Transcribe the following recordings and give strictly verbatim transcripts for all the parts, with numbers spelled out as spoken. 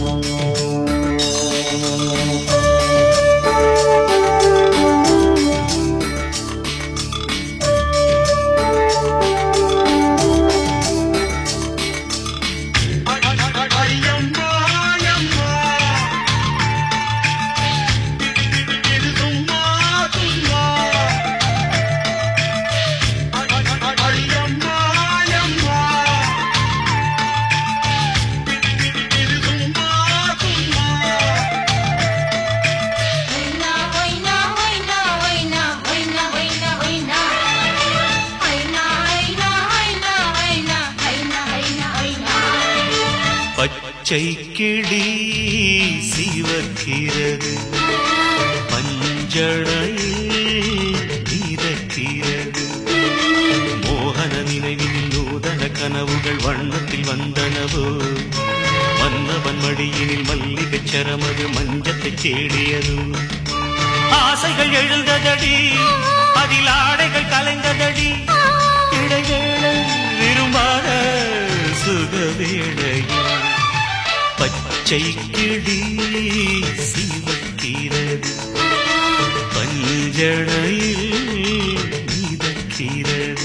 பச்சை கிளி சிவக்கிறது, பஞ்சடையில் மிதக்கிறது. மோகன நினைவின் நூதன கனவுகள் வண்ணத்தில் வந்தனவோ, மன்னவன் மடியினில் மல்லிகை சரமது மஞ்சத்தை தேடியது. ஆசைகள் எழுந்ததடி, அதில் ஆடைகள் கலைந்ததடி. இடைவேளை விரும்பாத சுகவேளை. பச்சை கிளி சிவக்கிறது, பஞ்சடையில் மிதக்கிறது.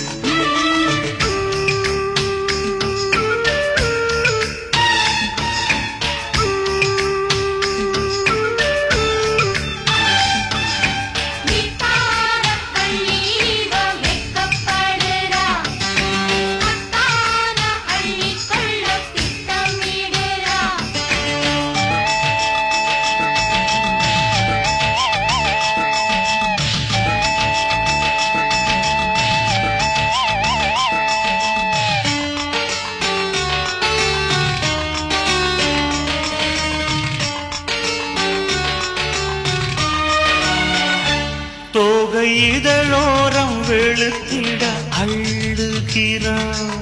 தோகை இதழோரம் வெளுத்திட அள்ளுகிறான்.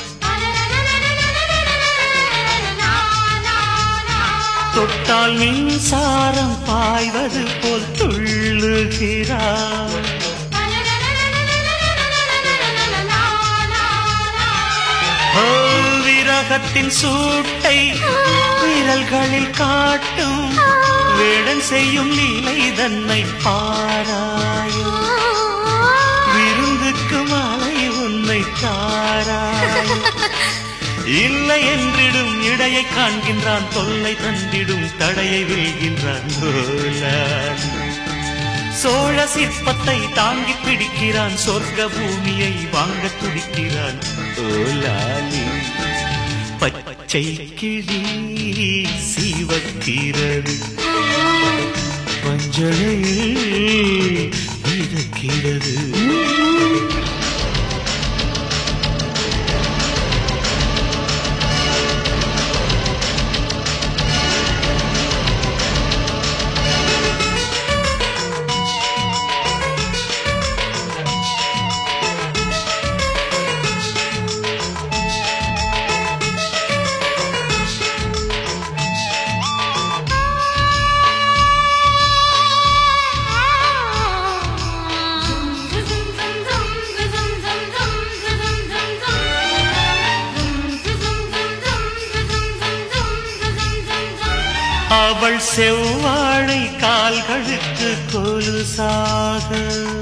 தொட்டால் மின்சாரம் பாய்வது போல் துள்ளுகிறான். விரகத்தின் சூட்டை விரல்களில் காட்டும், வேடன் செய்யும் லீலை தன்னை பாராயோ. விருந்துக்கு மாலை உன்னை தாராயோ. இல்லை என்றிடும் இடையை காண்கின்றான், தொல்லை தந்திடும் தடையை வெல்கின்றான். சோழ சிற்பத்தை தாங்கி பிடிக்கிறான், சொர்க்க பூமியை வாங்க துடிக்கிறான். ஓலாலி பச்சை கிளி சிவக்கிறது, பஞ்சடையில் மிதக்கிறது. அவள் செவ்வாழை கால்களுக்கு கொலுசாக,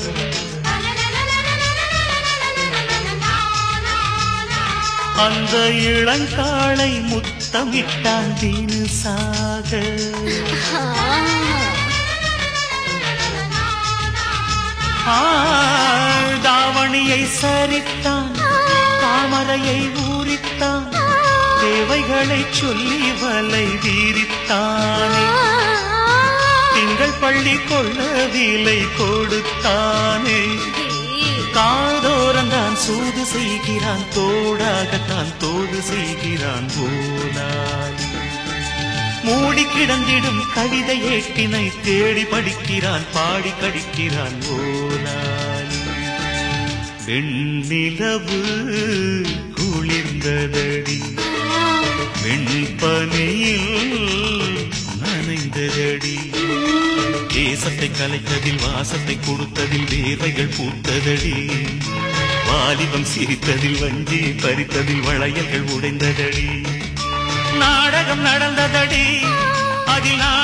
அந்த இளங்காளை முத்தமிட்டான் தினுசாக. தாவணியை சரித்தான், தாமரையை ஊறித்தான், தேவைகளை சொல்லி வலை வீரித்தானே. திங்கள் பள்ளி கொள்ள விலை கொடுத்தானே. காதோரந்தான் சூது செய்கிறான், தோடாகத்தான் தோது செய்கிறான். போனான் மூடி கிடந்திடும் கவிதை ஏட்டினை தேடி படிக்கிறான், பாடி கடிக்கிறான். போனான் வெண்ணிலவு குளிர்ந்ததடி, வெண்பனியில் நனைந்ததடி. தேசத்தை கலைத்ததில் வாசத்தை கொடுத்ததில் வேர்வைகள் பூத்ததடி. வாலிபம் சிரித்ததில் வஞ்சி பறித்ததில் வளையல்கள் உடைந்ததடி. நாடகம் நடந்ததடி அதில்